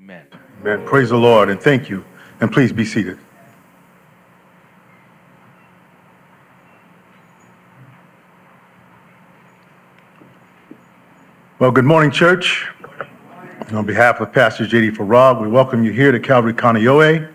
Amen. Amen. Praise the Lord and thank you. And please be seated. Well, good morning, church. And on behalf of Pastor J.D. Farag, we welcome you here to Calvary Kaneohe.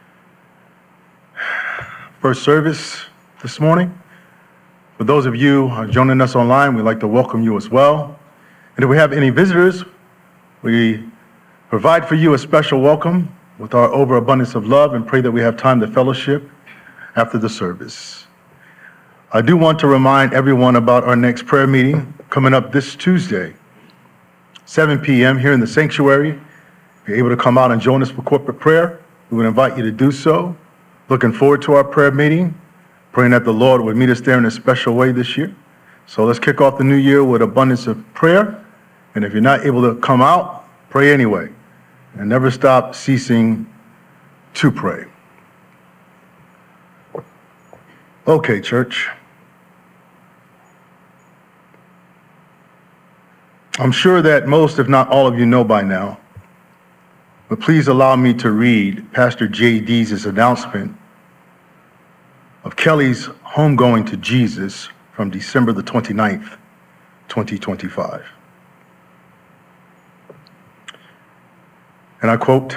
First service this morning. For those of you joining us online, we'd like to welcome you as well. And if we have any visitors, we provide for you a special welcome with our overabundance of love and pray that we have time to fellowship after the service. I do want to remind everyone about our next prayer meeting coming up this Tuesday, 7 p.m. here in the sanctuary. If you're able to come out and join us for corporate prayer, we would invite you to do so. Looking forward to our prayer meeting, praying that the Lord would meet us there in a special way this year. So let's kick off the new year with abundance of prayer. And if you're not able to come out, pray anyway. And never stop ceasing to pray. Okay, church. I'm sure that most, if not all of you know by now, but please allow me to read Pastor J.D.'s announcement of Kelly's homegoing to Jesus from December the 29th, 2025. And I quote,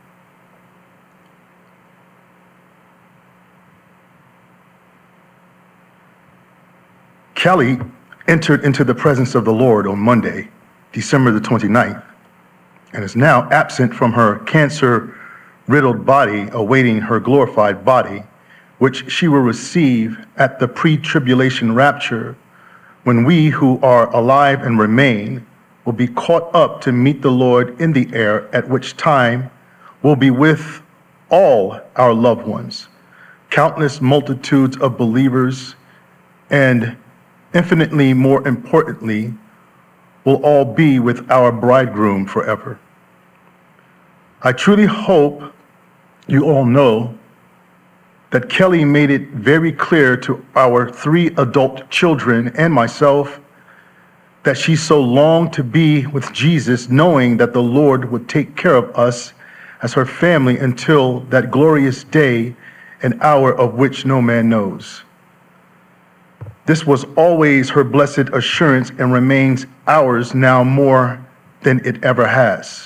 Kelly entered into the presence of the Lord on Monday, December the 29th, and is now absent from her cancer-riddled body, awaiting her glorified body, which she will receive at the pre-tribulation rapture, when we who are alive and remain will be caught up to meet the Lord in the air, at which time we'll be with all our loved ones, countless multitudes of believers, and infinitely more importantly, we'll all be with our bridegroom forever. I truly hope you all know that Kelly made it very clear to our 3 adult children and myself that she so longed to be with Jesus, knowing that the Lord would take care of us as her family until that glorious day and hour of which no man knows. This was always her blessed assurance and remains ours now more than it ever has.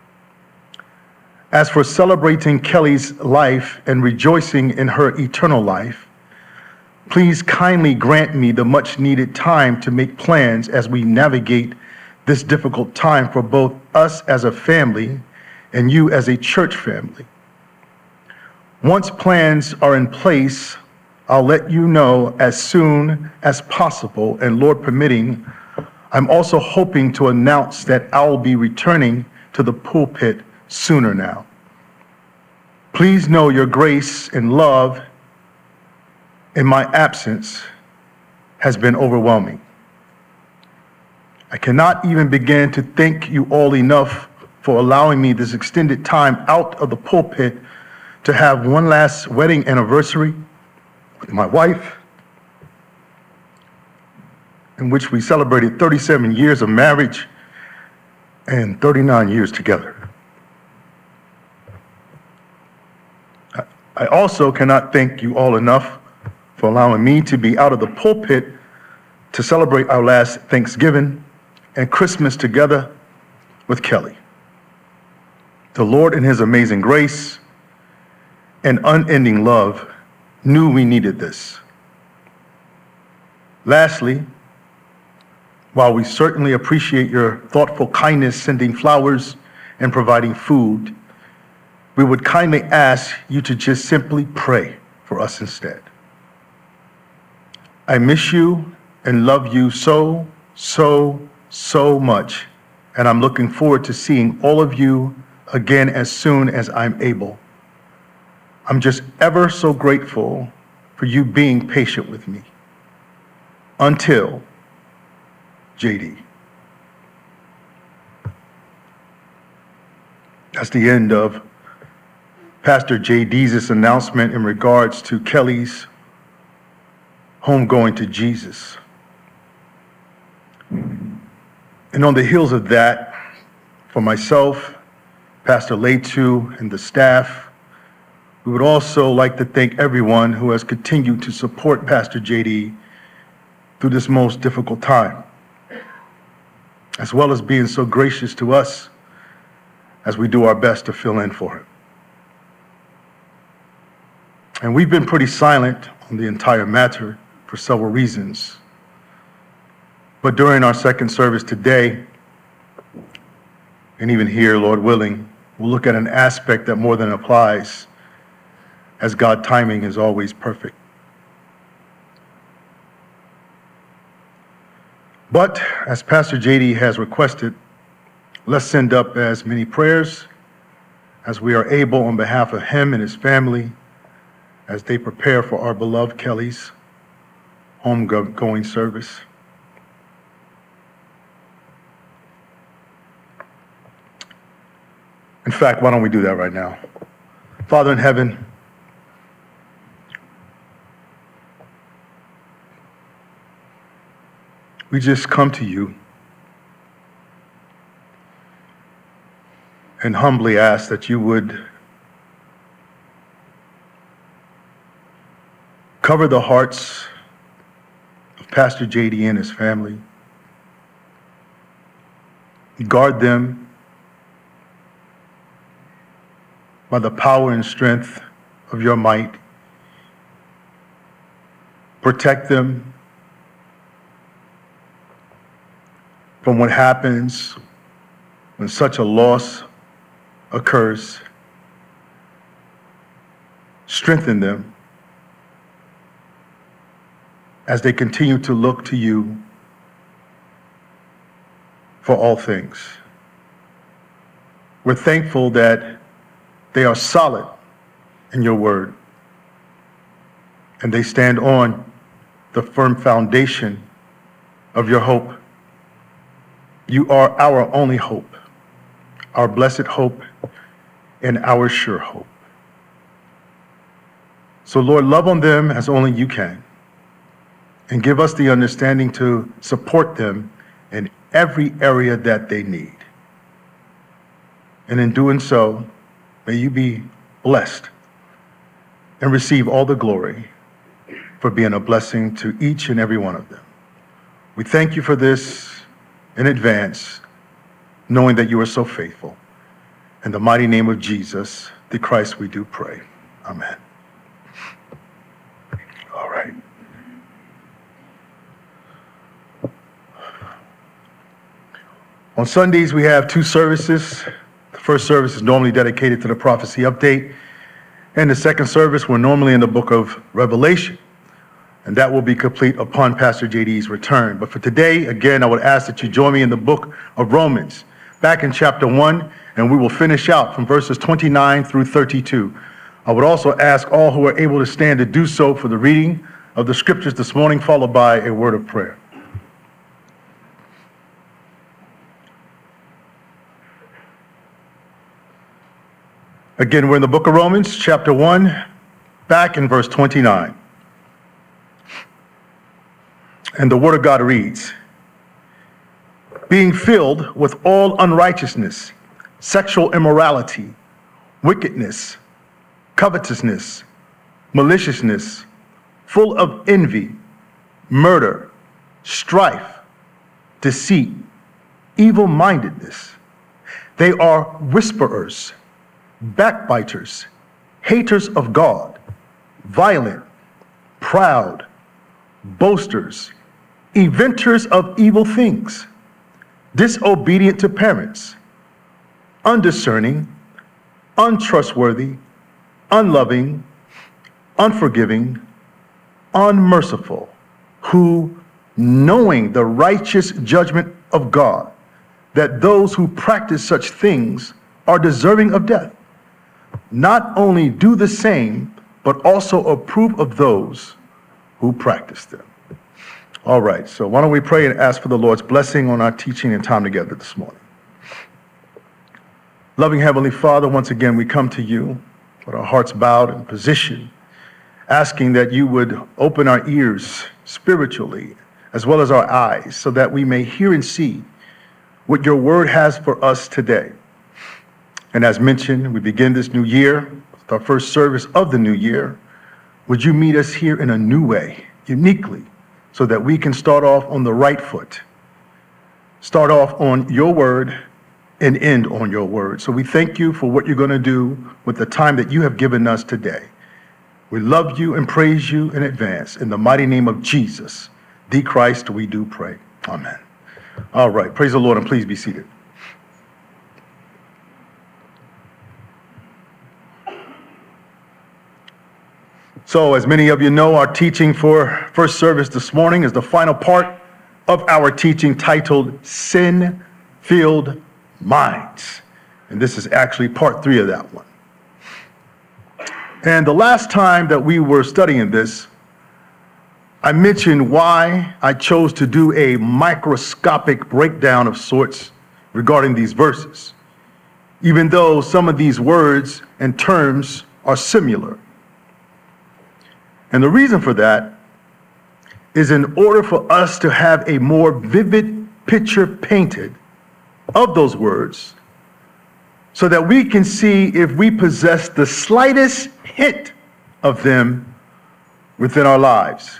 As for celebrating Kelly's life and rejoicing in her eternal life, please kindly grant me the much needed time to make plans as we navigate this difficult time for both us as a family and you as a church family. Once plans are in place, I'll let you know as soon as possible, and Lord permitting, I'm also hoping to announce that I'll be returning to the pulpit sooner now. Please know your grace and love in my absence has been overwhelming. I cannot even begin to thank you all enough for allowing me this extended time out of the pulpit to have one last wedding anniversary with my wife, in which we celebrated 37 years of marriage and 39 years together. I also cannot thank you all enough for allowing me to be out of the pulpit to celebrate our last Thanksgiving and Christmas together with Kelly. The Lord in his amazing grace and unending love knew we needed this. Lastly, while we certainly appreciate your thoughtful kindness sending flowers and providing food, we would kindly ask you to just simply pray for us instead. I miss you and love you so, so, so much, and I'm looking forward to seeing all of you again as soon as I'm able. I'm just ever so grateful for you being patient with me. Until JD. That's the end of Pastor JD's announcement in regards to Kelly's homegoing to Jesus. And on the heels of that, for myself Pastor Letu and the staff. We would also like to thank everyone who has continued to support Pastor JD through this most difficult time, as well as being so gracious to us as we do our best to fill in for him. And we've been pretty silent on the entire matter for several reasons. But during our second service today, and even here, Lord willing, we'll look at an aspect that more than applies, as God's timing is always perfect. But as Pastor JD has requested, let's send up as many prayers as we are able on behalf of him and his family as they prepare for our beloved Kelly's homegoing service. In fact, why don't we do that right now? Father in heaven, we just come to you and humbly ask that you would cover the hearts of Pastor JD and his family. Guard them by the power and strength of your might. Protect them from what happens when such a loss occurs. Strengthen them as they continue to look to you for all things. We're thankful that they are solid in your word, and they stand on the firm foundation of your hope. You are our only hope, our blessed hope, and our sure hope. So Lord, love on them as only you can, and give us the understanding to support them in every area that they need. And in doing so, may you be blessed and receive all the glory for being a blessing to each and every one of them. We thank you for this in advance, knowing that you are so faithful. In the mighty name of Jesus, the Christ, we do pray. Amen. All right. On Sundays, we have two services. The first service is normally dedicated to the prophecy update, and the second service, we're normally in the book of Revelation, and that will be complete upon Pastor JD's return. But for today, again, I would ask that you join me in the book of Romans, back in chapter 1, and we will finish out from verses 29 through 32. I would also ask all who are able to stand to do so for the reading of the scriptures this morning, followed by a word of prayer. Again, we're in the book of Romans, chapter 1, back in verse 29. And the word of God reads, being filled with all unrighteousness, sexual immorality, wickedness, covetousness, maliciousness, full of envy, murder, strife, deceit, evil-mindedness. They are whisperers, backbiters, haters of God, violent, proud, boasters, inventors of evil things, disobedient to parents, undiscerning, untrustworthy, unloving, unforgiving, unmerciful, who, knowing the righteous judgment of God, that those who practice such things are deserving of death, not only do the same, but also approve of those who practice them. All right, so why don't we pray and ask for the Lord's blessing on our teaching and time together this morning. Loving Heavenly Father, once again we come to you with our hearts bowed in position, asking that you would open our ears spiritually as well as our eyes so that we may hear and see what your word has for us today. And as mentioned, we begin this new year, with our first service of the new year. Would you meet us here in a new way, uniquely, so that we can start off on the right foot, start off on your word, and end on your word. So we thank you for what you're going to do with the time that you have given us today. We love you and praise you in advance. In the mighty name of Jesus, the Christ, we do pray. Amen. All right. Praise the Lord, and please be seated. So, as many of you know, our teaching for first service this morning is the final part of our teaching titled Sin-Filled Minds. And this is actually part 3 of that one. And the last time that we were studying this, I mentioned why I chose to do a microscopic breakdown of sorts regarding these verses, even though some of these words and terms are similar. And the reason for that is in order for us to have a more vivid picture painted of those words so that we can see if we possess the slightest hint of them within our lives.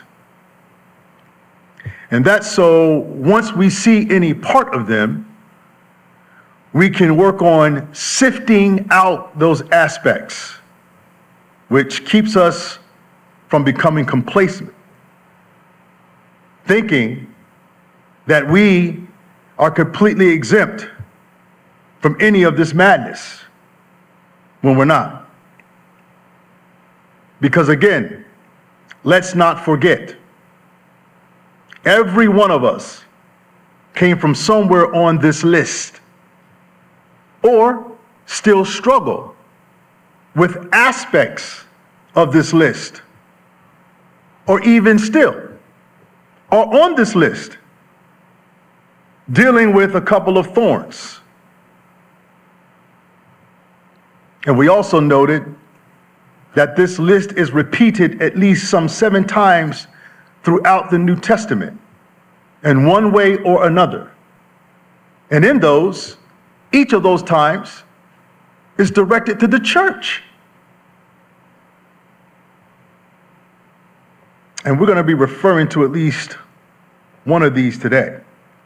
And that's so once we see any part of them, we can work on sifting out those aspects, which keeps us from becoming complacent, thinking that we are completely exempt from any of this madness when we're not. Because again, let's not forget, every one of us came from somewhere on this list or still struggle with aspects of this list, or even still are on this list dealing with a couple of thorns. And we also noted that this list is repeated at least some 7 times throughout the New Testament in one way or another. And in those, each of those times is directed to the church. And we're going to be referring to at least one of these today.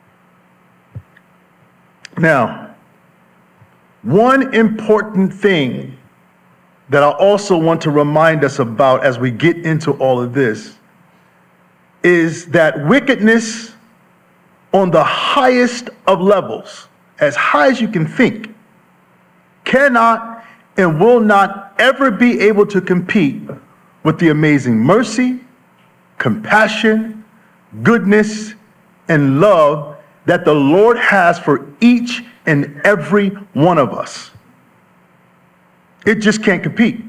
Now, one important thing that I also want to remind us about as we get into all of this is that wickedness on the highest of levels, as high as you can think, cannot and will not ever be able to compete with the amazing mercy, compassion, goodness, and love that the Lord has for each and every one of us. It just can't compete.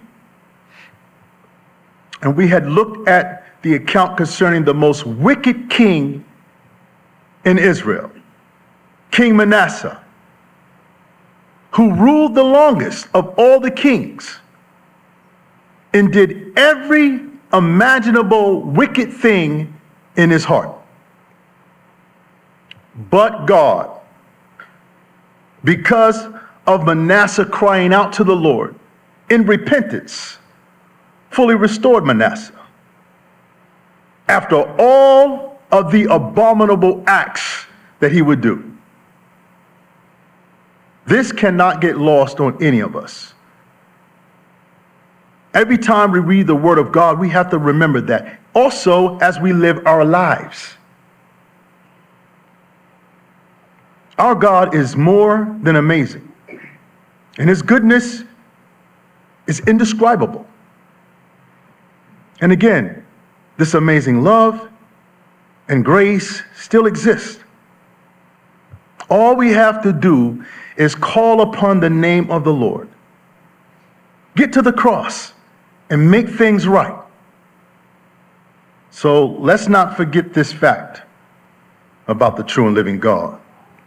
And we had looked at the account concerning the most wicked king in Israel, King Manasseh, who ruled the longest of all the kings and did every imaginable wicked thing in his heart. But God, because of Manasseh crying out to the Lord in repentance, fully restored Manasseh. After all of the abominable acts that he would do. This cannot get lost on any of us. Every time we read the Word of God, we have to remember that. Also, as we live our lives. Our God is more than amazing. And his goodness is indescribable. And again, this amazing love and grace still exist. All we have to do is call upon the name of the Lord. Get to the cross and make things right. So let's not forget this fact about the true and living God.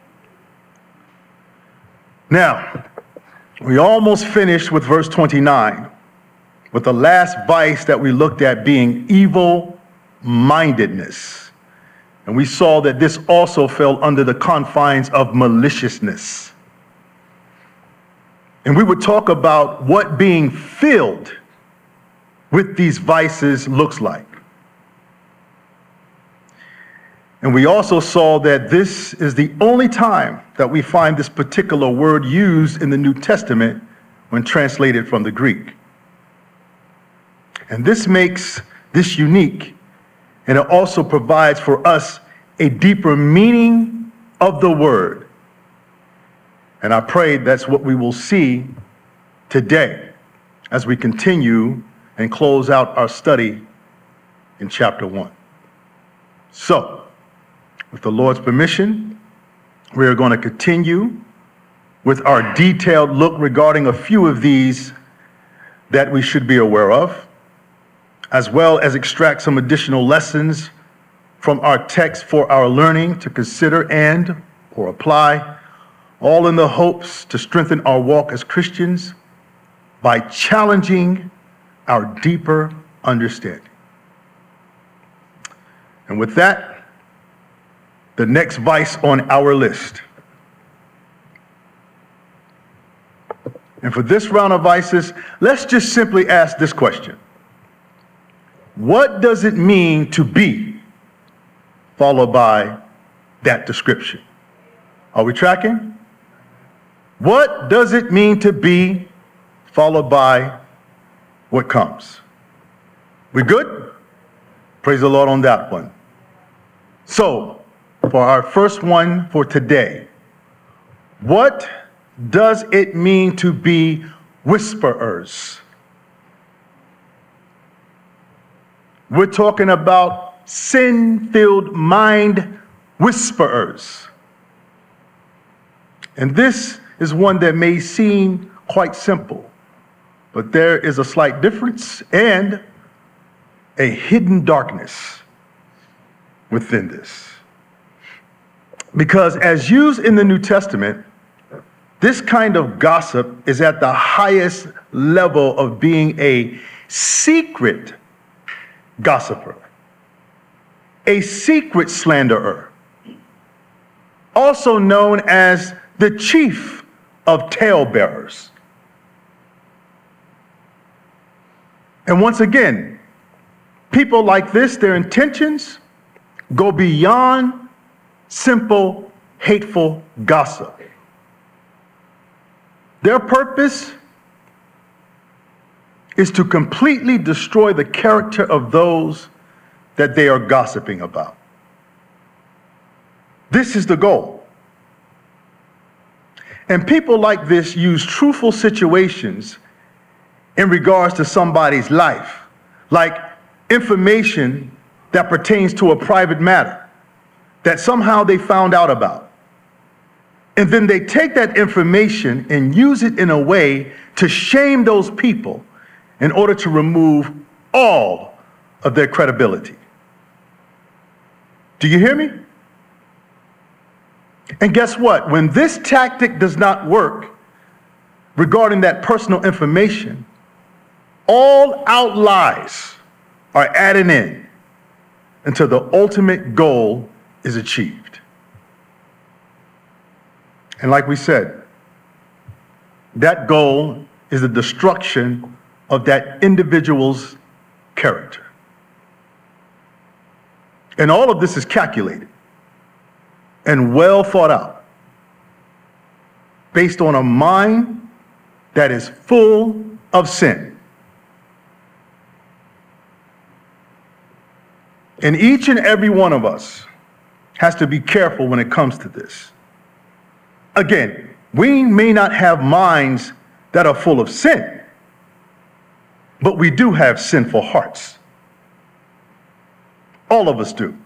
Now, we almost finished with verse 29, with the last vice that we looked at being evil-mindedness. And we saw that this also fell under the confines of maliciousness. And we would talk about what being filled with these vices looks like. And we also saw that this is the only time that we find this particular word used in the New Testament when translated from the Greek. And this makes this unique, and it also provides for us a deeper meaning of the word. And I pray that's what we will see today as we continue and close out our study in chapter 1. So, with the Lord's permission, we are going to continue with our detailed look regarding a few of these that we should be aware of, as well as extract some additional lessons from our text for our learning to consider and or apply, all in the hopes to strengthen our walk as Christians by challenging our deeper understanding. And with that, the next vice on our list. And for this round of vices, let's just simply ask this question. What does it mean to be? Followed by that description. Are we tracking? What does it mean to be? Followed by what comes. We good? Praise the Lord on that one. So, for our first one for today, what does it mean to be whisperers? We're talking about sin-filled mind whisperers. And this is one that may seem quite simple, but there is a slight difference and a hidden darkness within this. Because as used in the New Testament, this kind of gossip is at the highest level of being a secret gossiper, a secret slanderer, also known as the chief of talebearers. And once again, people like this, their intentions go beyond simple, hateful gossip. Their purpose is to completely destroy the character of those that they are gossiping about. This is the goal. And people like this use truthful situations in regards to somebody's life, like information that pertains to a private matter that somehow they found out about. And then they take that information and use it in a way to shame those people in order to remove all of their credibility. Do you hear me? And guess what? When this tactic does not work regarding that personal information, all out lies are added in until the ultimate goal is achieved. And like we said, that goal is the destruction of that individual's character. And all of this is calculated and well thought out, based on a mind that is full of sin. And each and every one of us has to be careful when it comes to this. Again, we may not have minds that are full of sin, but we do have sinful hearts. All of us do.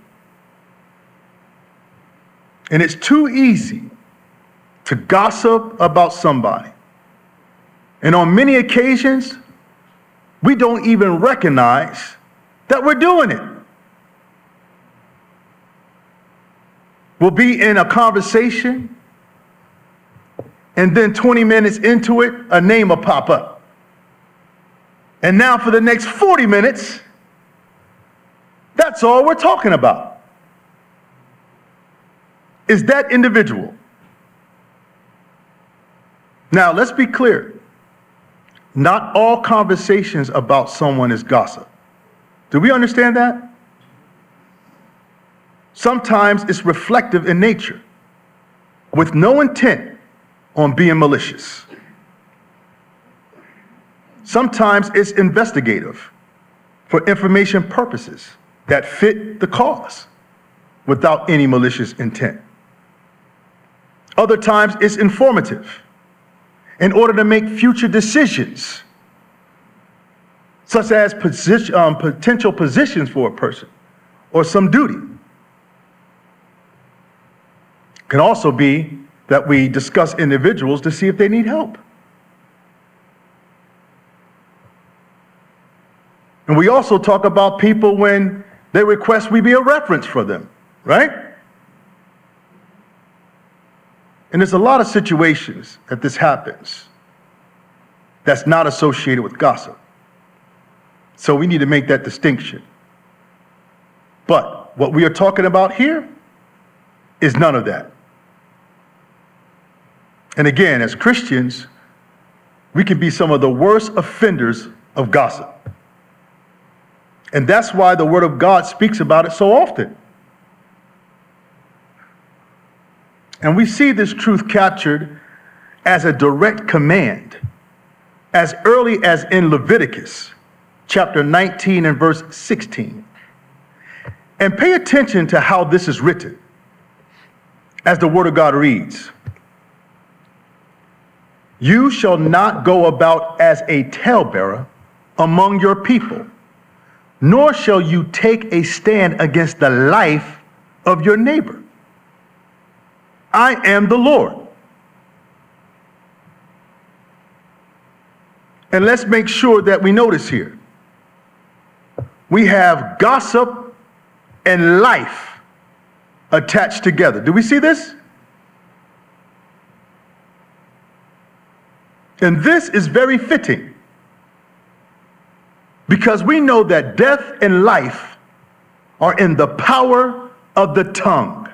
And it's too easy to gossip about somebody. And on many occasions, we don't even recognize that we're doing it. We'll be in a conversation, and then 20 minutes into it, a name will pop up. And now for the next 40 minutes, that's all we're talking about, is that individual. Now, let's be clear. Not all conversations about someone is gossip. Do we understand that? Sometimes it's reflective in nature, with no intent on being malicious. Sometimes it's investigative for information purposes that fit the cause without any malicious intent. Other times it's informative in order to make future decisions, such as potential positions for a person or some duty. It can also be that we discuss individuals to see if they need help. And we also talk about people when they request we be a reference for them, right? And there's a lot of situations that this happens that's not associated with gossip. So we need to make that distinction. But what we are talking about here is none of that. And again, as Christians, we can be some of the worst offenders of gossip. And that's why the Word of God speaks about it so often. And we see this truth captured as a direct command as early as in Leviticus chapter 19 and verse 16. And pay attention to how this is written as the Word of God reads. You shall not go about as a talebearer among your people, nor shall you take a stand against the life of your neighbor. I am the Lord. And let's make sure that we notice here. We have gossip and life attached together. Do we see this? And this is very fitting, because we know that death and life are in the power of the tongue.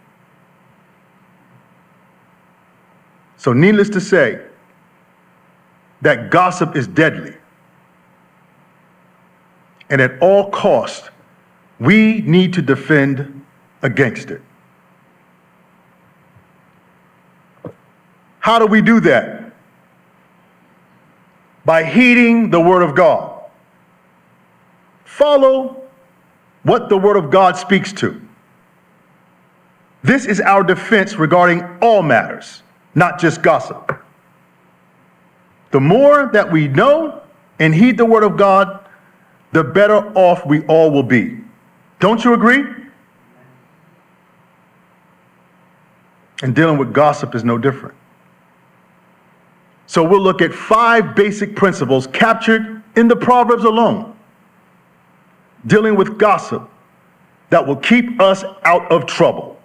So needless to say, that gossip is deadly. And at all costs, we need to defend against it. How do we do that? By heeding the Word of God. Follow what the Word of God speaks to. This is our defense regarding all matters, not just gossip. The more that we know and heed the Word of God, the better off we all will be. Don't you agree? And dealing with gossip is no different. So we'll look at 5 basic principles captured in the Proverbs alone, dealing with gossip that will keep us out of trouble.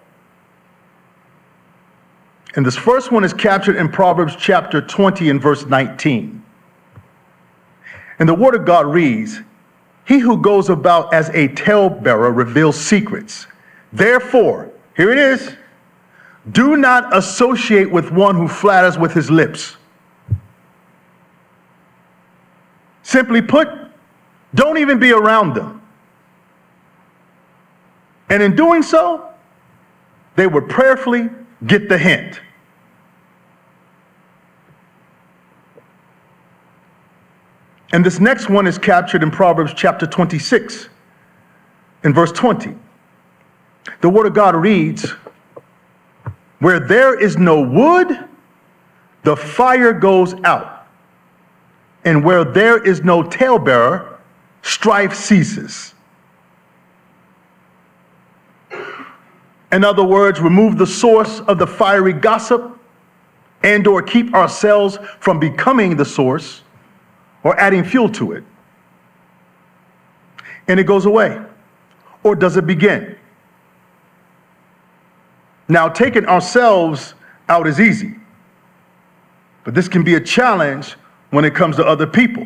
And this first one is captured in Proverbs chapter 20 and verse 19. And the Word of God reads, he who goes about as a talebearer reveals secrets. Therefore, here it is, do not associate with one who flatters with his lips. Simply put, don't even be around them. And in doing so, they would prayerfully get the hint. And this next one is captured in Proverbs chapter 26, in verse 20. The Word of God reads, where there is no wood, the fire goes out. And where there is no talebearer, strife ceases. In other words, remove the source of the fiery gossip and or keep ourselves from becoming the source or adding fuel to it. And it goes away. Or does it begin? Now, taking ourselves out is easy, but this can be a challenge when it comes to other people.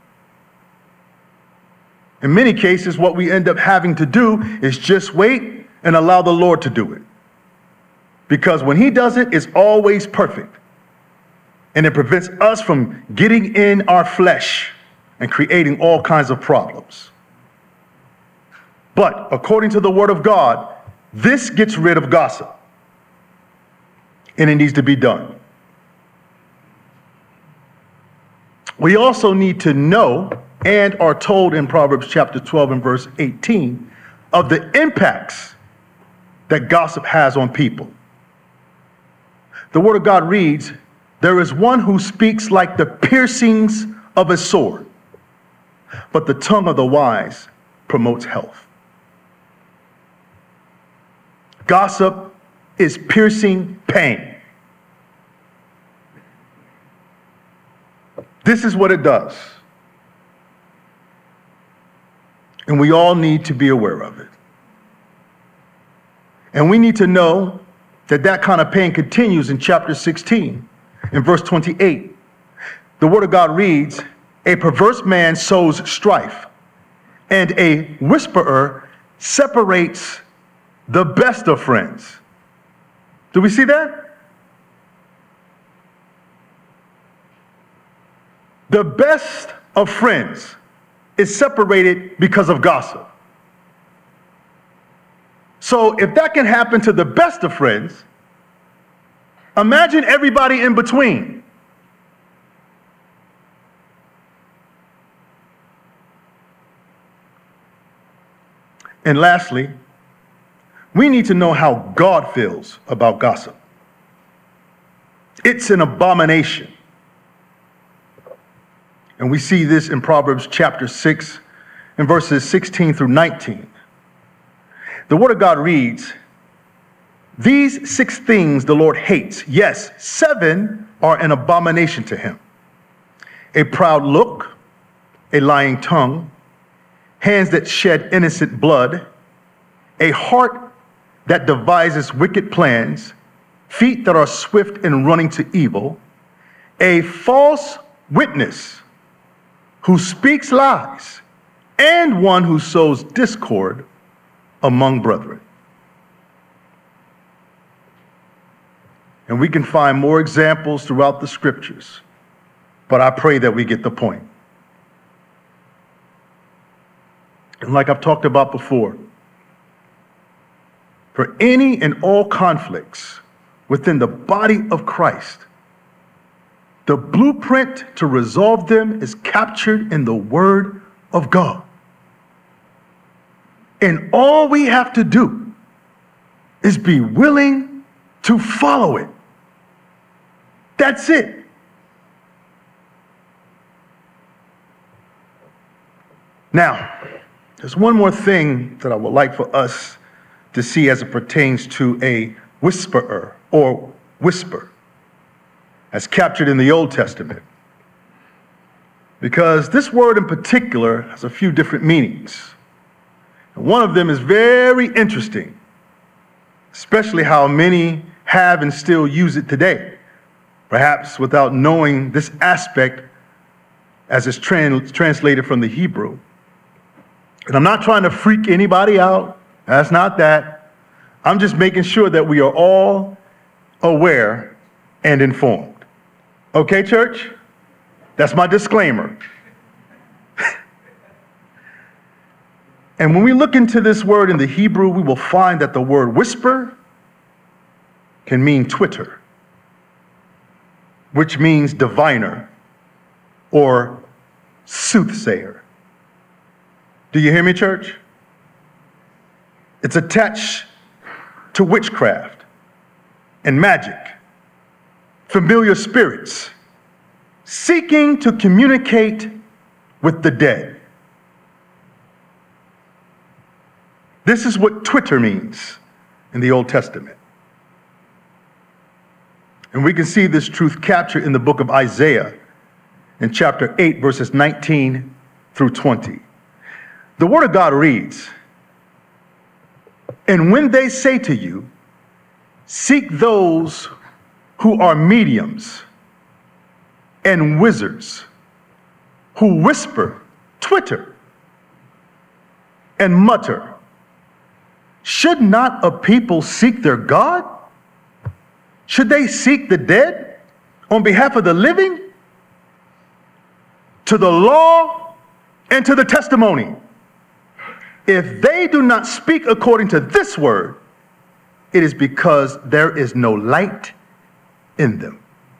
In many cases, what we end up having to do is just wait and allow the Lord to do it. Because when He does it, it's always perfect. And it prevents us from getting in our flesh and creating all kinds of problems. But according to the Word of God, this gets rid of gossip. And it needs to be done. We also need to know and are told in Proverbs chapter 12 and verse 18 of the impacts that gossip has on people. The Word of God reads, "There is one who speaks like the piercings of a sword, but the tongue of the wise promotes health." Gossip is piercing pain. This is what it does. And we all need to be aware of it. And we need to know that that kind of pain continues in chapter 16, in verse 28. The Word of God reads, "A perverse man sows strife, and a whisperer separates the best of friends." Do we see that? The best of friends is separated because of gossip. So if that can happen to the best of friends, imagine everybody in between. And lastly, we need to know how God feels about gossip. It's an abomination. And we see this in Proverbs chapter 6 and verses 16 through 19. The Word of God reads, "These 6 things the Lord hates. Yes, 7 are an abomination to him: a proud look, a lying tongue, hands that shed innocent blood, a heart that devises wicked plans, feet that are swift in running to evil, a false witness who speaks lies, and one who sows discord among brethren." And we can find more examples throughout the scriptures, but I pray that we get the point. And like I've talked about before, for any and all conflicts within the body of Christ, the blueprint to resolve them is captured in the Word of God. And all we have to do is be willing to follow it. That's it. Now, there's one more thing that I would like for us to see as it pertains to a whisperer or whisper, as captured in the Old Testament. Because this word in particular has a few different meanings. And one of them is very interesting, especially how many have and still use it today, perhaps without knowing this aspect as it's translated from the Hebrew. And I'm not trying to freak anybody out. That's not that. I'm just making sure that we are all aware and informed. Okay, church? That's my disclaimer. And when we look into this word in the Hebrew, we will find that the word whisper can mean twitter, which means diviner or soothsayer. Do you hear me, church? It's attached to witchcraft and magic, familiar spirits, seeking to communicate with the dead. This is what twitter means in the Old Testament. And we can see this truth captured in the book of Isaiah in chapter 8, verses 19 through 20. The Word of God reads, "And when they say to you, seek those who are mediums and wizards, who whisper, twitter, and mutter, should not a people seek their God? Should they seek the dead? on behalf of the living, to the law, and to the testimony. If they do not speak according to this word, it is because there is no light in them.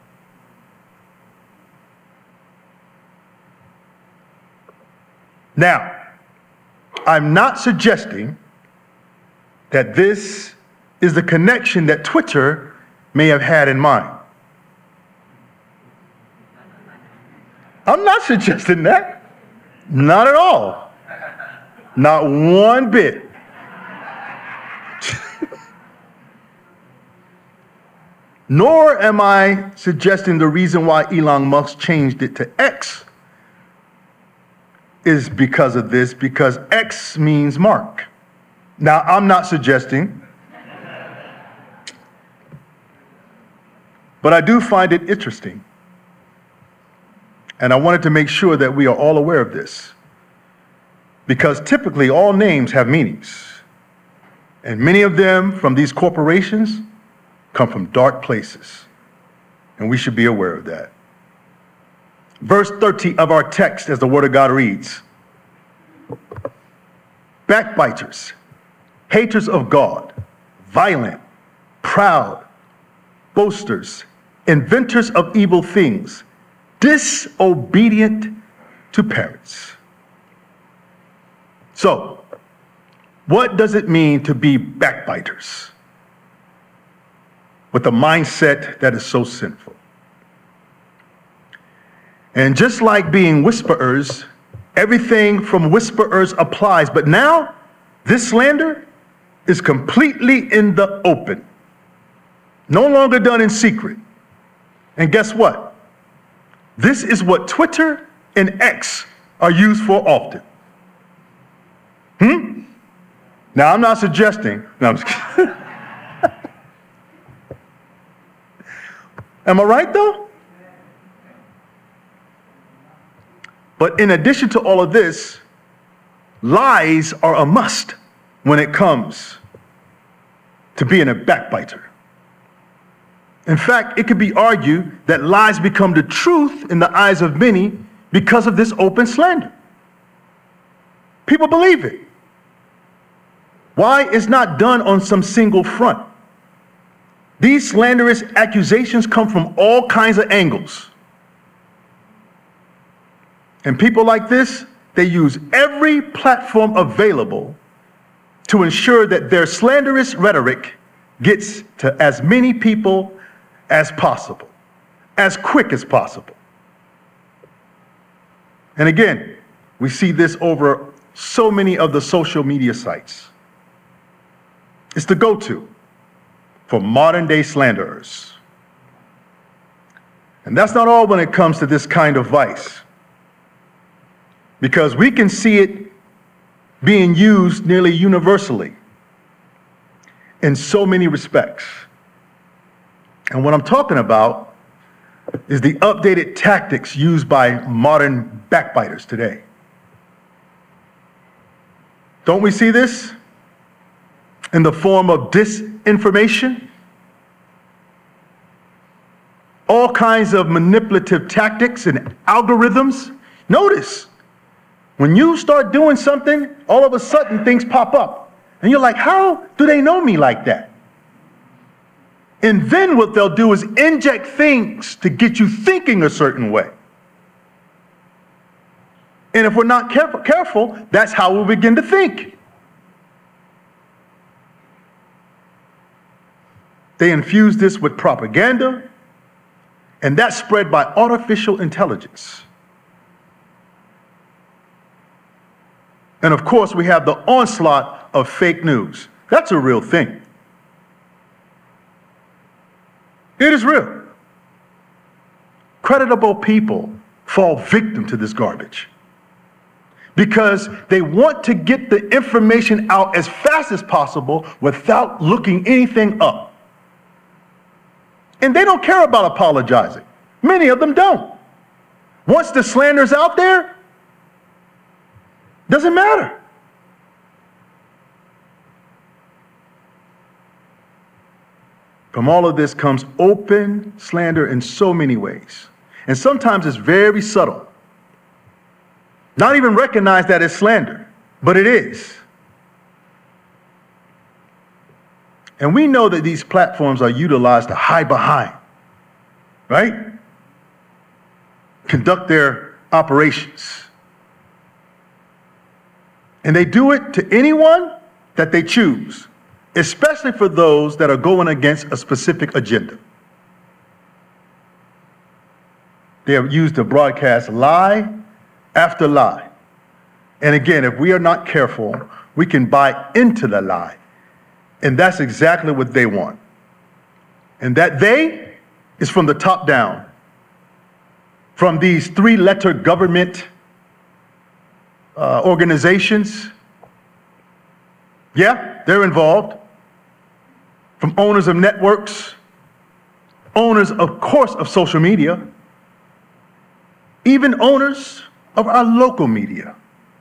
Now, I'm not suggesting that this is the connection that Twitter may have had in mind. I'm not suggesting that. Not at all. Not one bit. Nor am I suggesting the reason why Elon Musk changed it to X is because of this, because X means Mark. Now, I'm not suggesting, but I do find it interesting. And I wanted to make sure that we are all aware of this, because typically all names have meanings. And many of them from these corporations come from dark places. And we should be aware of that. Verse 30 of our text, as the Word of God reads, backbiters, haters of God, violent, proud, boasters, inventors of evil things, disobedient to parents. So, what does it mean to be backbiters with a mindset that is so sinful? And just like being whisperers, everything from whisperers applies. But now, this slander is completely in the open, no longer done in secret. And guess what? This is what Twitter and X are used for often. Now, I'm not suggesting. No, I'm just kidding. Am I right, though? But in addition to all of this, lies are a must when it comes to being a backbiter. In fact, it could be argued that lies become the truth in the eyes of many because of this open slander. People believe it. Why? It's not done on some single front. These slanderous accusations come from all kinds of angles. And people like this, they use every platform available to ensure that their slanderous rhetoric gets to as many people as possible, as quick as possible. And again, we see this over so many of the social media sites. It's the go-to for modern day slanderers. And that's not all when it comes to this kind of vice, because we can see it being used nearly universally in so many respects. And what I'm talking about is the updated tactics used by modern backbiters today. Don't we see this in the form of disinformation? All kinds of manipulative tactics and algorithms. Notice, when you start doing something, all of a sudden things pop up. And you're like, how do they know me like that? And then what they'll do is inject things to get you thinking a certain way. And if we're not careful, that's how we'll begin to think. They infuse this with propaganda, and that's spread by artificial intelligence. And of course, we have the onslaught of fake news. That's a real thing. It is real. Creditable people fall victim to this garbage because they want to get the information out as fast as possible without looking anything up. And they don't care about apologizing. Many of them don't. Once the slander's out there, doesn't matter. From all of this comes open slander in so many ways. And sometimes it's very subtle. Not even recognize that it's slander, but it is. And we know that these platforms are utilized to hide behind, right? Conduct their operations. And they do it to anyone that they choose, especially for those that are going against a specific agenda. They have used to broadcast lie after lie. And again, if we are not careful, we can buy into the lie. And that's exactly what they want. And that they is from the top down, from these three-letter government organizations. Yeah, they're involved. From owners of networks, owners, of course, of social media, even owners of our local media.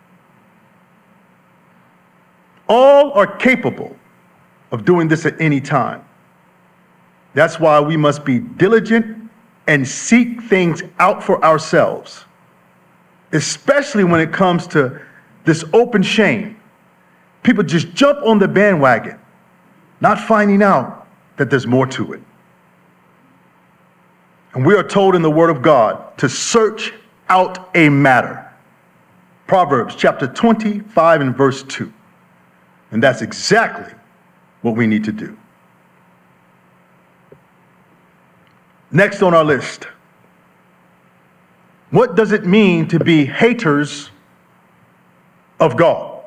All are capable of doing this at any time. That's why we must be diligent and seek things out for ourselves, especially when it comes to this open shame. People just jump on the bandwagon, not finding out that there's more to it. And we are told in the Word of God to search out a matter. Proverbs chapter 25 and verse 2. And that's exactly what we need to do. Next on our list, what does it mean to be haters of God?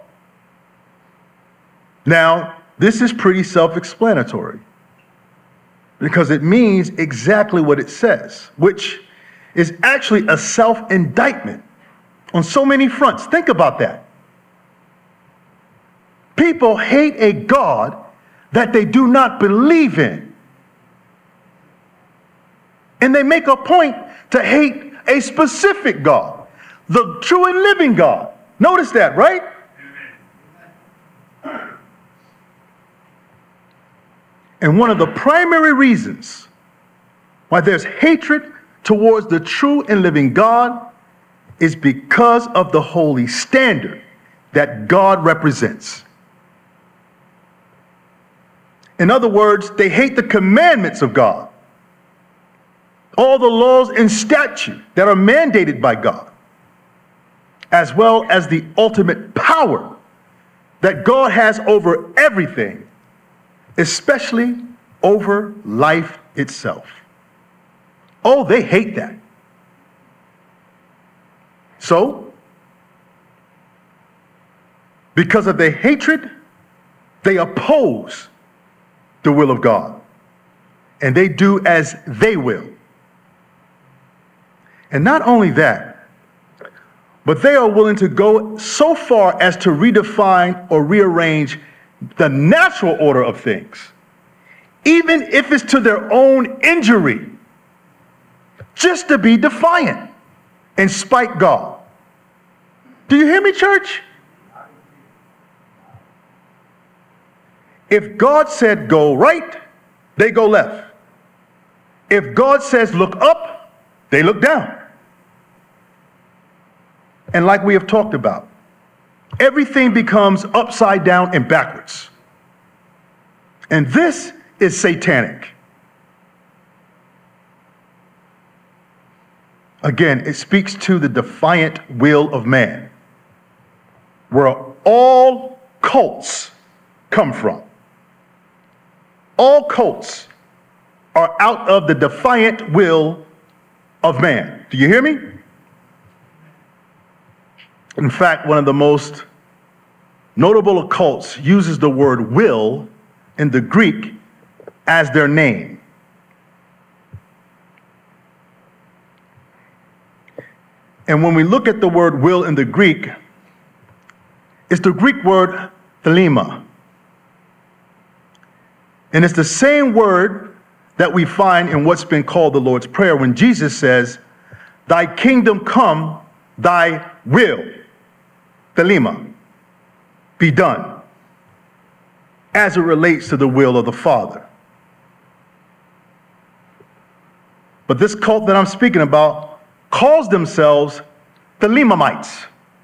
Now, this is pretty self-explanatory because it means exactly what it says, which is actually a self-indictment on so many fronts. Think about that. People hate a God that they do not believe in. And they make a point to hate a specific God, the true and living God. Notice that, right? And one of the primary reasons why there's hatred towards the true and living God is because of the holy standard that God represents. In other words, they hate the commandments of God, all the laws and statutes that are mandated by God, as well as the ultimate power that God has over everything, especially over life itself. Oh, they hate that. So, because of their hatred, they oppose the will of God, and they do as they will. And not only that, but they are willing to go so far as to redefine or rearrange the natural order of things, even if it's to their own injury, just to be defiant and spite God. Do you hear me, church? If God said go right, they go left. If God says look up, they look down. And like we have talked about, everything becomes upside down and backwards. And this is satanic. Again, it speaks to the defiant will of man, where all cults come from. All cults are out of the defiant will of man. Do you hear me? In fact, one of the most notable occults uses the word will in the Greek as their name. And when we look at the word will in the Greek, it's the Greek word thelema. And it's the same word that we find in what's been called the Lord's Prayer when Jesus says, "Thy kingdom come, thy will," thelema, be done, as it relates to the will of the Father. But this cult that I'm speaking about calls themselves the Lemamites.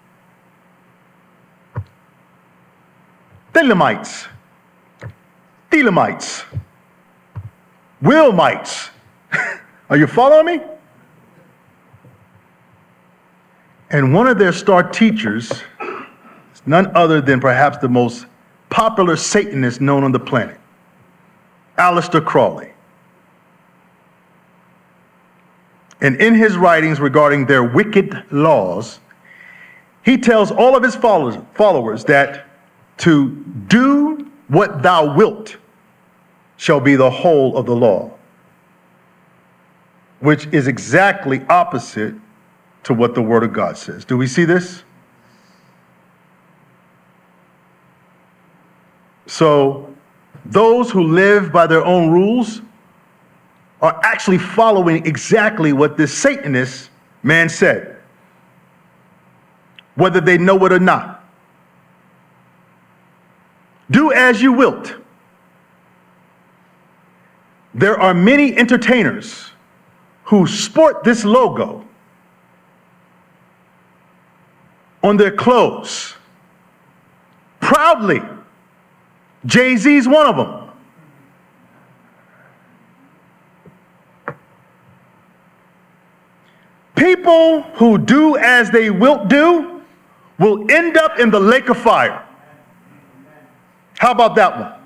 Thelemites, Thelemites, Wilmites. Are you following me? And one of their star teachers is none other than perhaps the most popular Satanist known on the planet, Aleister Crowley. And in his writings regarding their wicked laws, he tells all of his followers that to do what thou wilt shall be the whole of the law, which is exactly opposite to what the Word of God says. Do we see this? So those who live by their own rules are actually following exactly what this Satanist man said, whether they know it or not. Do as you wilt. There are many entertainers who sport this logo on their clothes proudly. Jay-Z's one of them. People who do as they wilt do will end up in the lake of fire. How about that one?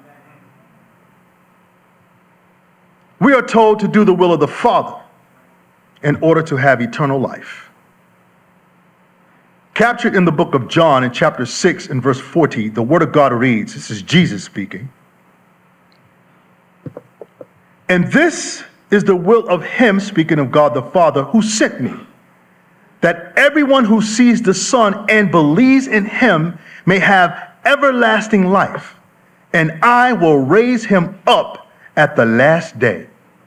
We are told to do the will of the Father in order to have eternal life. Captured in the book of John in chapter 6 and verse 40, the Word of God reads, this is Jesus speaking, "And this is the will of him," speaking of God the Father, "who sent me, that everyone who sees the Son and believes in him may have everlasting life, and I will raise him up at the last day."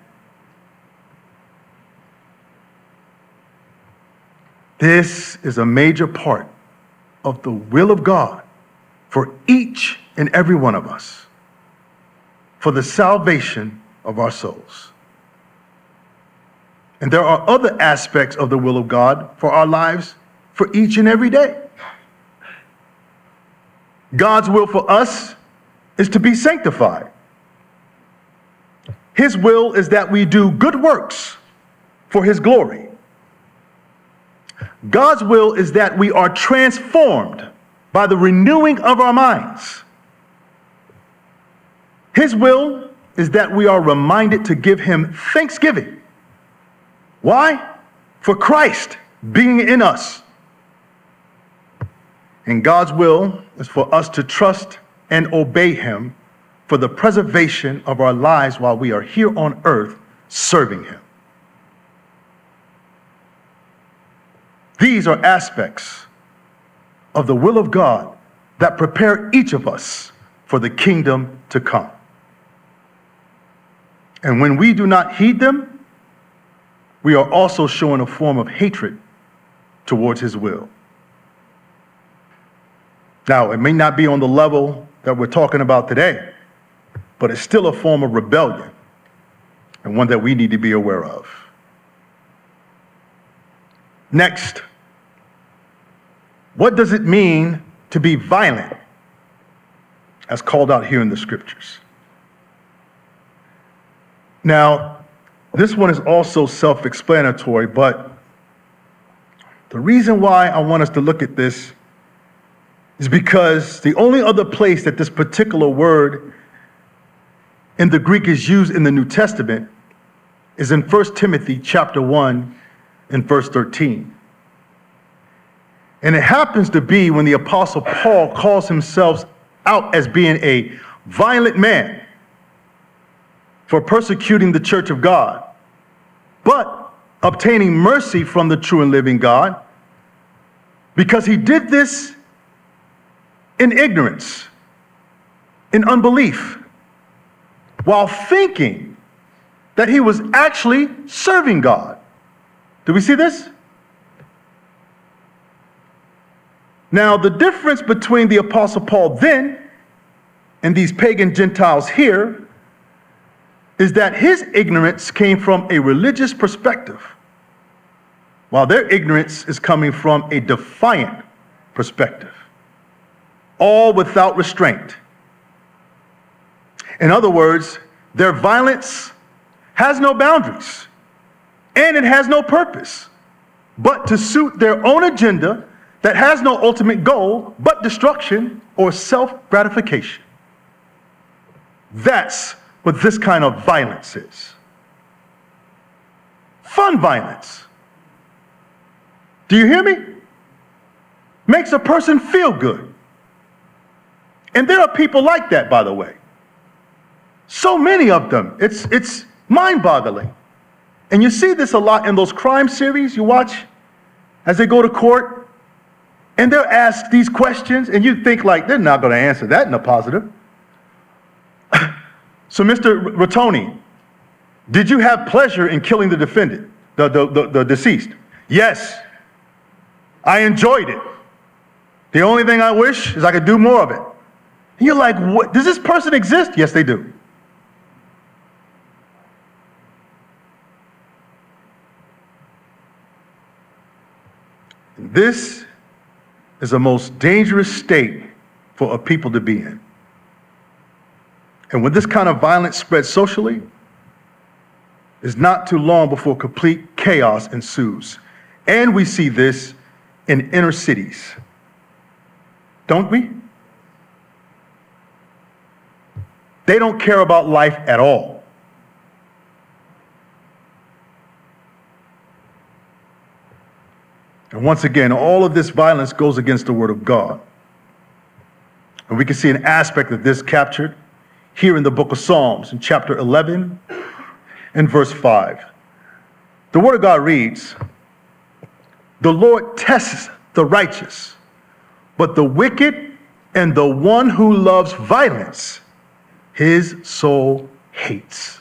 This is a major part of the will of God for each and every one of us, for the salvation of our souls. And there are other aspects of the will of God for our lives for each and every day. God's will for us is to be sanctified. His will is that we do good works for his glory. God's will is that we are transformed by the renewing of our minds. His will is that we are reminded to give him thanksgiving. Why? For Christ being in us. And God's will is for us to trust and obey him for the preservation of our lives while we are here on earth serving him. These are aspects of the will of God that prepare each of us for the kingdom to come. And when we do not heed them, we are also showing a form of hatred towards his will. Now, it may not be on the level that we're talking about today, but it's still a form of rebellion, and one that we need to be aware of. Next, what does it mean to be violent, as called out here in the scriptures? Now, this one is also self-explanatory, but the reason why I want us to look at this is because the only other place that this particular word in the Greek is used in the New Testament is in 1 Timothy chapter 1 and verse 13. And it happens to be when the Apostle Paul calls himself out as being a violent man for persecuting the church of God, but obtaining mercy from the true and living God, because he did this in ignorance, in unbelief, while thinking that he was actually serving God. Do we see this? Now, the difference between the Apostle Paul then and these pagan Gentiles here is that his ignorance came from a religious perspective, while their ignorance is coming from a defiant perspective, all without restraint. In other words, their violence has no boundaries, and it has no purpose but to suit their own agenda that has no ultimate goal but destruction or self-gratification. That's what this kind of violence is. Fun violence. Do you hear me? Makes a person feel good. And there are people like that, by the way. So many of them. It's mind-boggling. And you see this a lot in those crime series you watch as they go to court, and they're asked these questions, and you think like, they're not going to answer that in a positive. So, Mr. Rattoni, did you have pleasure in killing the defendant, the deceased? Yes, I enjoyed it. The only thing I wish is I could do more of it. And you're like, what? Does this person exist? Yes, they do. This is the most dangerous state for a people to be in. And when this kind of violence spreads socially, it's not too long before complete chaos ensues. And we see this in inner cities, don't we? They don't care about life at all. And once again, all of this violence goes against the word of God. And we can see an aspect of this captured here in the book of Psalms in chapter 11 and verse 5. The word of God reads, "The Lord tests the righteous, but the wicked and the one who loves violence, his soul hates."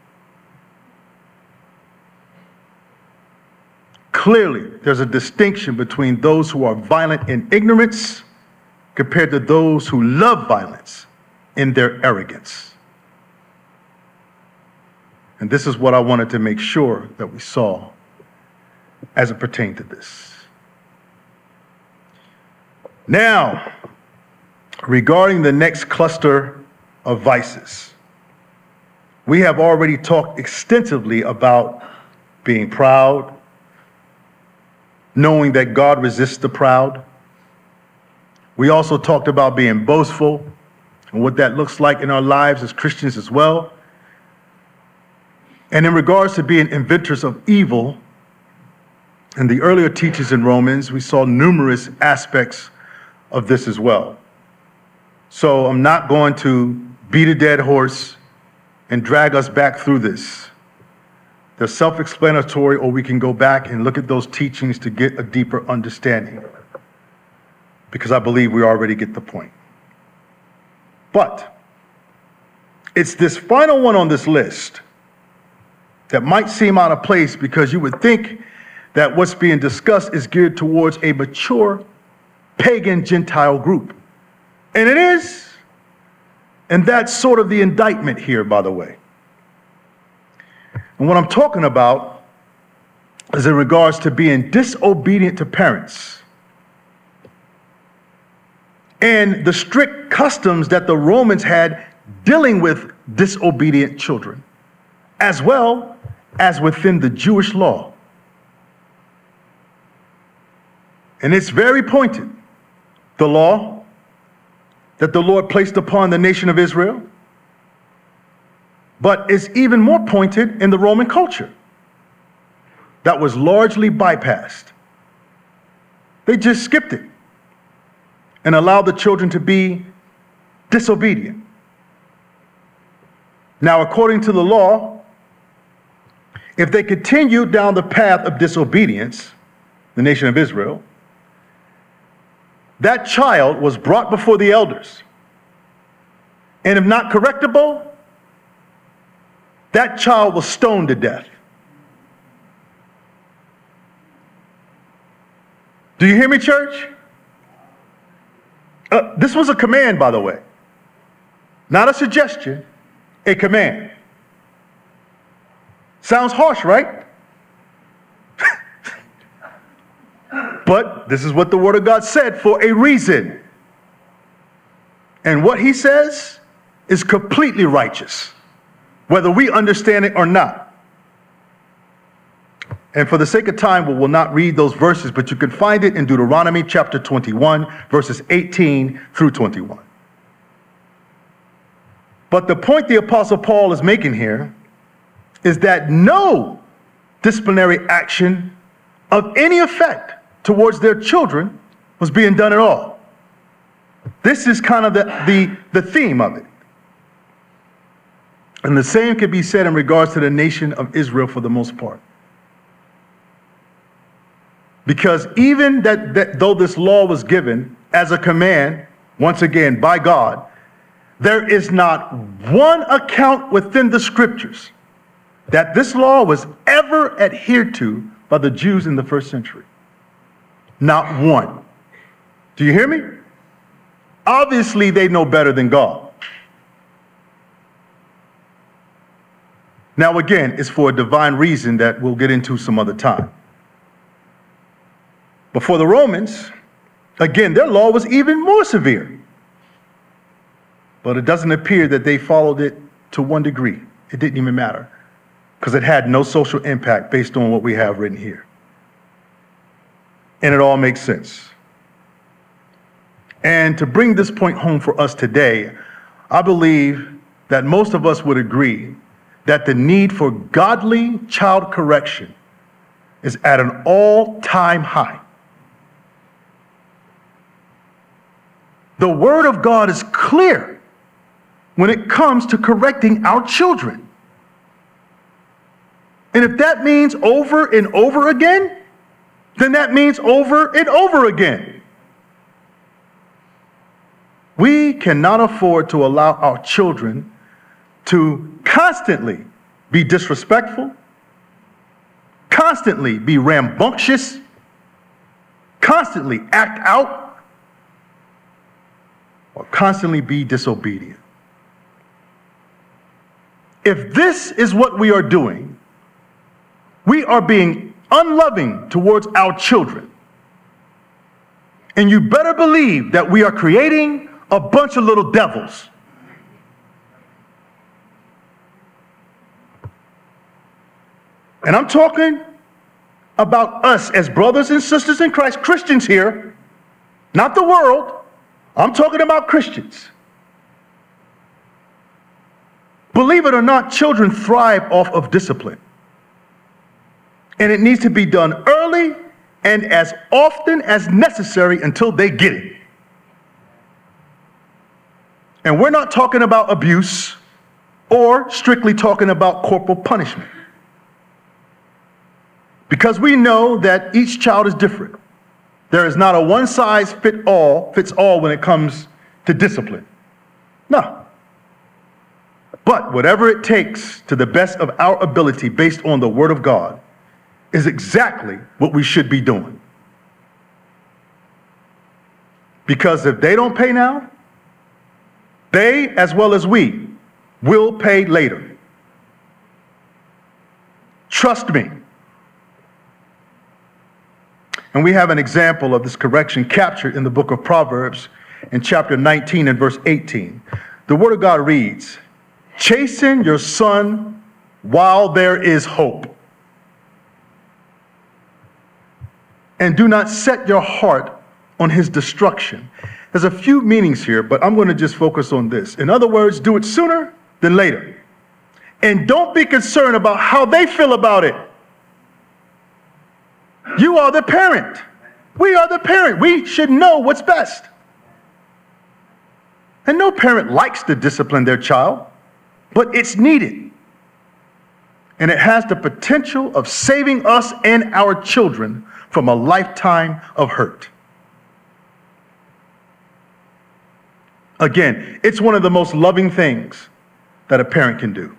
Clearly, there's a distinction between those who are violent in ignorance compared to those who love violence in their arrogance. And this is what I wanted to make sure that we saw as it pertained to this. Now, regarding the next cluster of vices, we have already talked extensively about being proud, knowing that God resists the proud. We also talked about being boastful and what that looks like in our lives as Christians as well. And in regards to being inventors of evil, in the earlier teachings in Romans, we saw numerous aspects of this as well. So I'm not going to beat a dead horse and drag us back through this. They're self-explanatory, or we can go back and look at those teachings to get a deeper understanding, because I believe we already get the point. But it's this final one on this list that might seem out of place, because you would think that what's being discussed is geared towards a mature pagan Gentile group. And it is. And that's sort of the indictment here, by the way. And what I'm talking about is in regards to being disobedient to parents and the strict customs that the Romans had dealing with disobedient children, as well as within the Jewish law. And it's very pointed, the law that the Lord placed upon the nation of Israel, but it's even more pointed in the Roman culture that was largely bypassed. They just skipped it and allowed the children to be disobedient. Now, according to the law, if they continued down the path of disobedience, the nation of Israel, that child was brought before the elders. And if not correctable, that child was stoned to death. Do you hear me, church? This was a command, by the way. Not a suggestion, a command. Sounds harsh, right? But this is what the Word of God said for a reason. And what he says is completely righteous, whether we understand it or not. And for the sake of time, we will not read those verses, but you can find it in Deuteronomy chapter 21, verses 18 through 21. But the point the Apostle Paul is making here is that no disciplinary action of any effect towards their children was being done at all. This is kind of the theme of it. And the same could be said in regards to the nation of Israel for the most part. Because even that though this law was given as a command, once again, by God, there is not one account within the scriptures that this law was ever adhered to by the Jews in the first century. Not one. Do you hear me? Obviously, they know better than God. Now, again, it's for a divine reason that we'll get into some other time. But for the Romans, again, their law was even more severe. But it doesn't appear that they followed it to one degree. It didn't even matter, because it had no social impact based on what we have written here. And it all makes sense. And to bring this point home for us today, I believe that most of us would agree that the need for godly child correction is at an all-time high. The Word of God is clear when it comes to correcting our children. And if that means over and over again, then that means over and over again. We cannot afford to allow our children to constantly be disrespectful, constantly be rambunctious, constantly act out, or constantly be disobedient. If this is what we are doing, we are being unloving towards our children. And you better believe that we are creating a bunch of little devils. And I'm talking about us as brothers and sisters in Christ, Christians here, not the world. I'm talking about Christians. Believe it or not, children thrive off of discipline. And it needs to be done early and as often as necessary until they get it. And we're not talking about abuse or strictly talking about corporal punishment. Because we know that each child is different. There is not a one-size-fits-all when it comes to discipline. No. But whatever it takes to the best of our ability based on the Word of God is exactly what we should be doing. Because if they don't pay now, they, as well as we, will pay later. Trust me. And we have an example of this correction captured in the book of Proverbs in chapter 19 and verse 18. The Word of God reads, "Chasten your son while there is hope, and do not set your heart on his destruction." There's a few meanings here, but I'm going to just focus on this. In other words, do it sooner than later. And don't be concerned about how they feel about it. You are the parent. We are the parent. We should know what's best. And no parent likes to discipline their child, but it's needed. And it has the potential of saving us and our children from a lifetime of hurt. Again, it's one of the most loving things that a parent can do.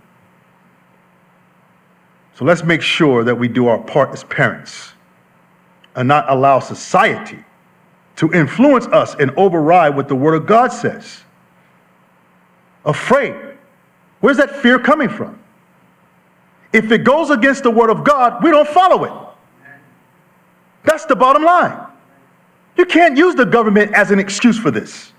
So let's make sure that we do our part as parents and not allow society to influence us and override what the Word of God says. Afraid. Where's that fear coming from? If it goes against the word of God, we don't follow it. That's the bottom line. You can't use the government as an excuse for this.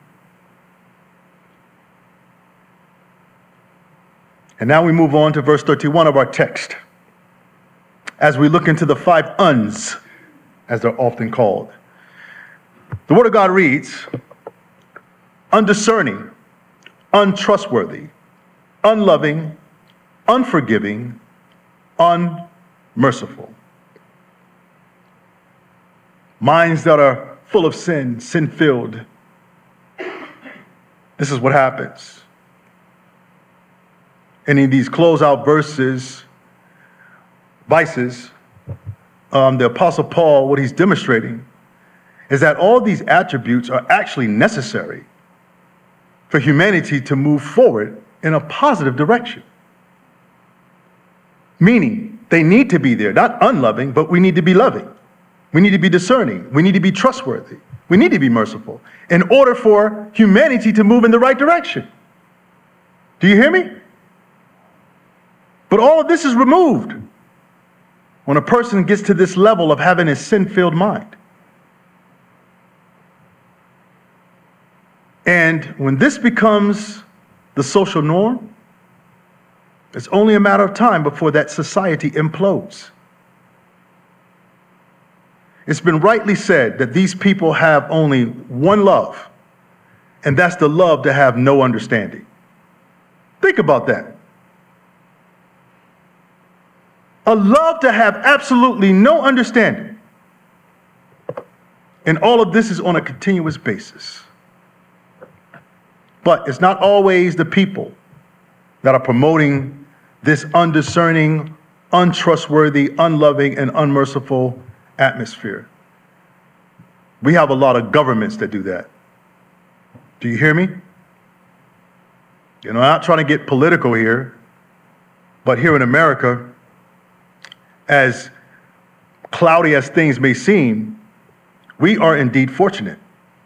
And now we move on to verse 31 of our text, as we look into the 5 uns, as they're often called. The Word of God reads, undiscerning, untrustworthy, unloving, unforgiving, unmerciful. Minds that are full of sin, sin-filled. This is what happens. And in these closeout vices, the Apostle Paul, what he's demonstrating is that all these attributes are actually necessary for humanity to move forward in a positive direction. Meaning, they need to be there, not unloving, but we need to be loving. We need to be discerning. We need to be trustworthy. We need to be merciful in order for humanity to move in the right direction. Do you hear me? But all of this is removed when a person gets to this level of having a sin-filled mind. And when this becomes the social norm, it's only a matter of time before that society implodes. It's been rightly said that these people have only one love, and that's the love to have no understanding. Think about that. A love to have absolutely no understanding. And all of this is on a continuous basis. But it's not always the people that are promoting this undiscerning, untrustworthy, unloving, and unmerciful atmosphere. We have a lot of governments that do that. Do you hear me? You know, I'm not trying to get political here, but here in America, as cloudy as things may seem, we are indeed fortunate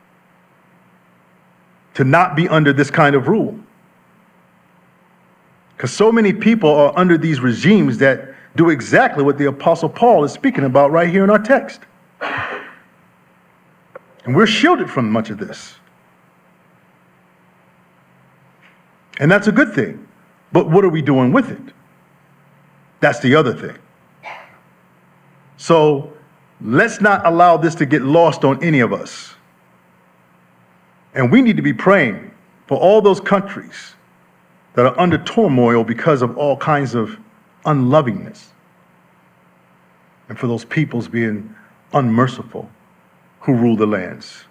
to not be under this kind of rule. Because so many people are under these regimes that do exactly what the Apostle Paul is speaking about right here in our text. And we're shielded from much of this. And that's a good thing. But what are we doing with it? That's the other thing. So let's not allow this to get lost on any of us. And we need to be praying for all those countries that are under turmoil because of all kinds of unlovingness, and for those peoples being unmerciful who rule the lands.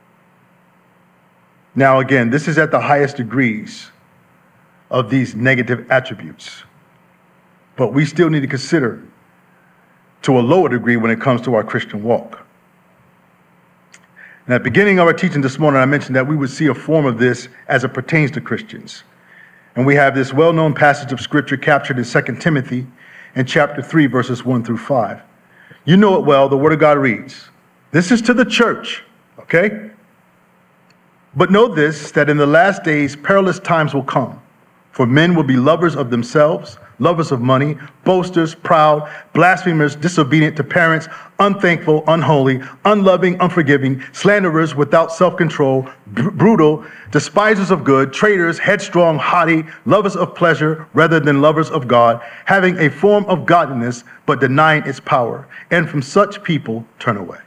Now again, this is at the highest degrees of these negative attributes, but we still need to consider to a lower degree when it comes to our Christian walk. And at the beginning of our teaching this morning, I mentioned that we would see a form of this as it pertains to Christians. And we have this well-known passage of Scripture captured in 2 Timothy in chapter 3, verses 1 through 5. You know it well. The Word of God reads, this is to the church, okay? But know this, that in the last days perilous times will come, for men will be lovers of themselves, lovers of money, boasters, proud, blasphemers, disobedient to parents, unthankful, unholy, unloving, unforgiving, slanderers, without self-control, brutal, despisers of good, traitors, headstrong, haughty, lovers of pleasure rather than lovers of God, having a form of godliness but denying its power. And from such people turn away.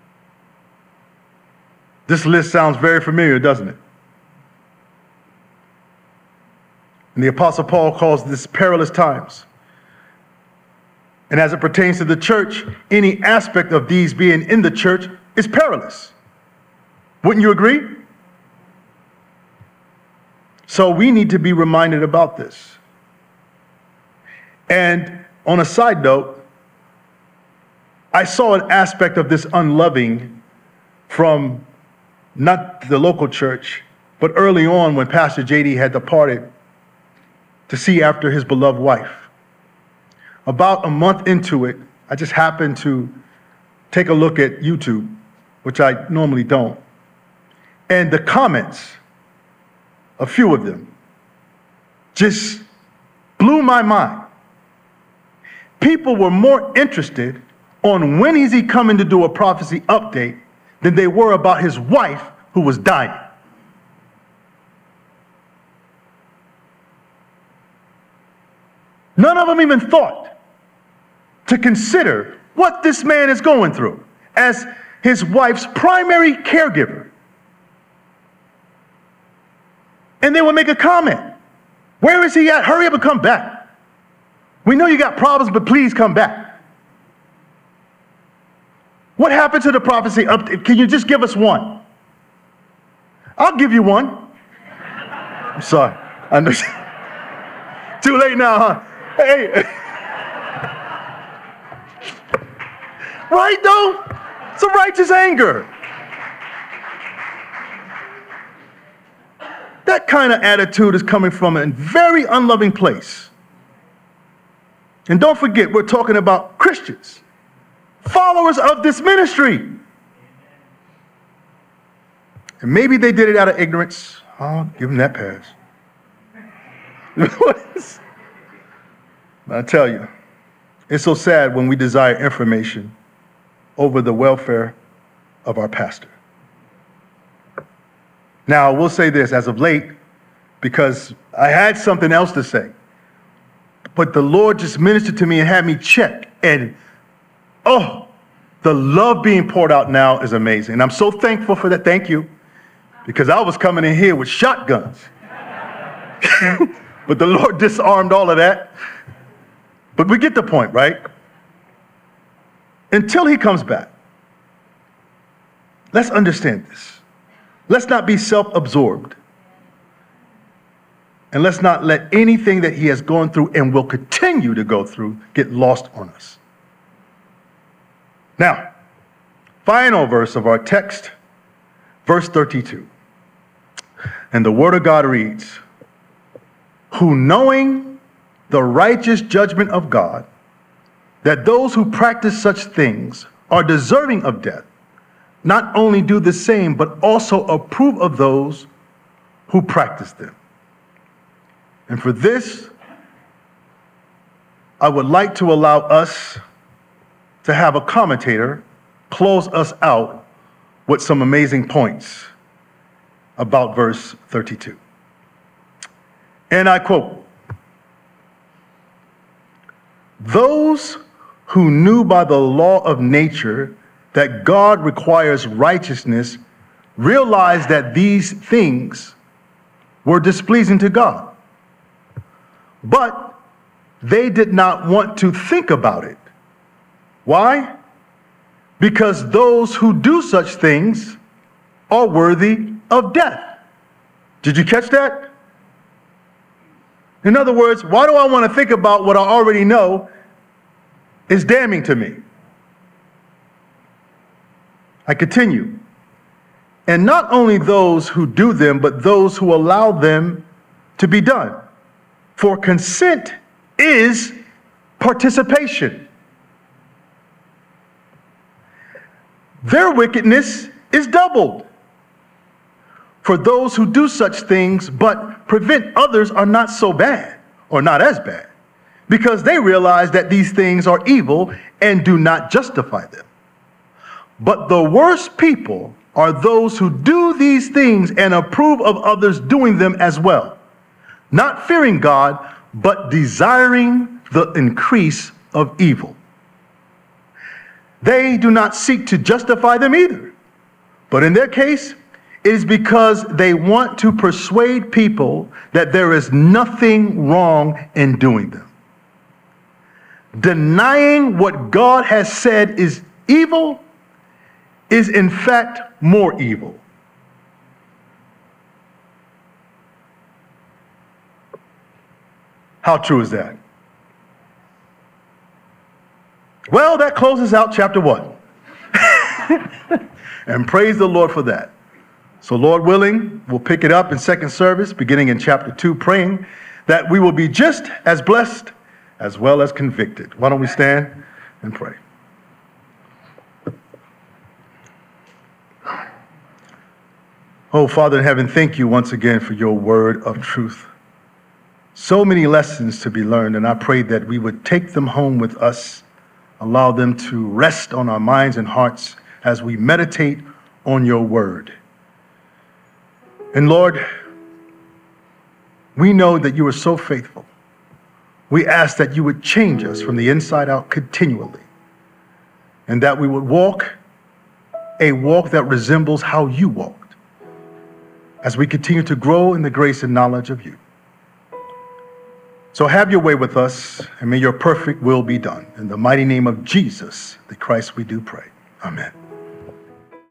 This list sounds very familiar, doesn't it? And the Apostle Paul calls this perilous times. And as it pertains to the church, any aspect of these being in the church is perilous. Wouldn't you agree? So we need to be reminded about this. And on a side note, I saw an aspect of this unloving from not the local church, but early on when Pastor JD had departed to see after his beloved wife. About a month into it, I just happened to take a look at YouTube, which I normally don't. And the comments, a few of them, just blew my mind. people were more interested on when is he coming to do a prophecy update than they were about his wife who was dying. None of them even thought to consider what this man is going through as his wife's primary caregiver. And they would make a comment. Where is he at? Hurry up and come back. We know you got problems, but please come back. What happened to the prophecy update? Can you just give us one? I'll give you one. I'm sorry. I know. Too late now, huh? Hey. Right, though? It's a righteous anger. That kind of attitude is coming from a very unloving place. And don't forget, we're talking about Christians, followers of this ministry. And maybe they did it out of ignorance. I'll give them that pass. I tell you, it's so sad when we desire information over the welfare of our pastor. Now, I will say this as of late, because I had something else to say, but the Lord just ministered to me and had me check. And, oh, the love being poured out now is amazing. And I'm so thankful for that. Thank you. Because I was coming in here with shotguns. But the Lord disarmed all of that. But we get the point, right? Until he comes back, let's understand this. Let's not be self-absorbed. And let's not let anything that he has gone through and will continue to go through get lost on us. Now, final verse of our text, verse 32. And the word of God reads, who knowing the righteous judgment of God, that those who practice such things are deserving of death, not only do the same, but also approve of those who practice them. And for this, I would like to allow us to have a commentator close us out with some amazing points about verse 32. And I quote, those who knew by the law of nature that God requires righteousness realized that these things were displeasing to God. But they did not want to think about it. Why? Because those who do such things are worthy of death. Did you catch that? In other words, why do I want to think about what I already know is damning to me? I continue. And not only those who do them, but those who allow them to be done. For consent is participation. Their wickedness is doubled. For those who do such things but prevent others are not so bad, or not as bad, because they realize that these things are evil and do not justify them. But the worst people are those who do these things and approve of others doing them as well, not fearing God, but desiring the increase of evil. They do not seek to justify them either, but in their case, it is because they want to persuade people that there is nothing wrong in doing them. Denying what God has said is evil is in fact more evil. How true is that? Well, that closes out chapter 1. And praise the Lord for that. So Lord willing, we'll pick it up in second service, beginning in chapter 2, praying that we will be just as blessed as well as convicted. Why don't we stand and pray? Oh, Father in heaven, thank you once again for your word of truth. So many lessons to be learned, and I pray that we would take them home with us, allow them to rest on our minds and hearts as we meditate on your word. And Lord, we know that you are so faithful. We ask that you would change us from the inside out continually, and that we would walk a walk that resembles how you walked, as we continue to grow in the grace and knowledge of you. So have your way with us, and may your perfect will be done. In the mighty name of Jesus, the Christ, we do pray. Amen.